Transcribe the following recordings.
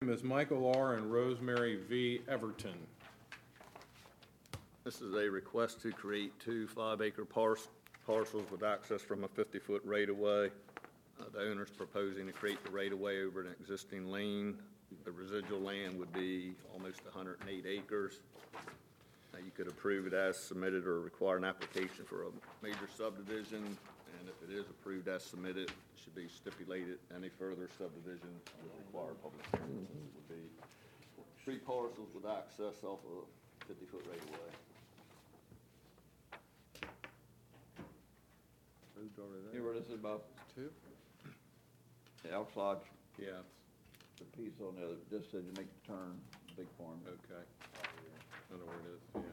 Ms. Michael R. and Rosemary V. Everton. This is a request to create two 5-acre parcels with access from a 50-foot right-of-way. The owner's proposing to create the right-of-way over an existing lane. The residual land would be almost 108 acres. You could approve it as submitted or require an application for a major subdivision, and if it is approved as submitted, it should be stipulated any further subdivision would require public hearing. So it would be 3 parcels with access off a 50-foot right-of-way. You were listening about Two? the Elks Lodge, Yeah, the piece on the other, just as you make the turn, big farm. okay. I know where it is, yeah.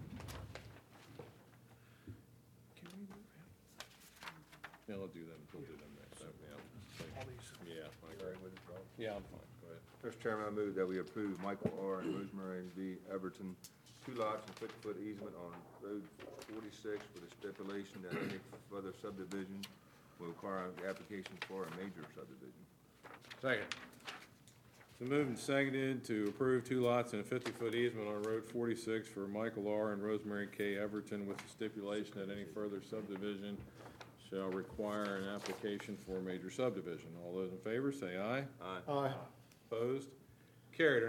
Can we move him? Yeah, we'll do them next time, yeah. Yeah, I agree. Yeah, I'm fine, go ahead. Mr. Chairman, I move that we approve Michael R. and Rosemary V. Everton, 2 lots and 50-foot easement on Road 46 with a stipulation that any further subdivision will require the application for a major subdivision. Second. So moved and seconded to approve 2 lots and a 50-foot easement on Road 46 for Michael R. and Rosemary K. Everton with the stipulation that any further subdivision shall require an application for a major subdivision. All those in favor say aye. Aye. Opposed? Carried.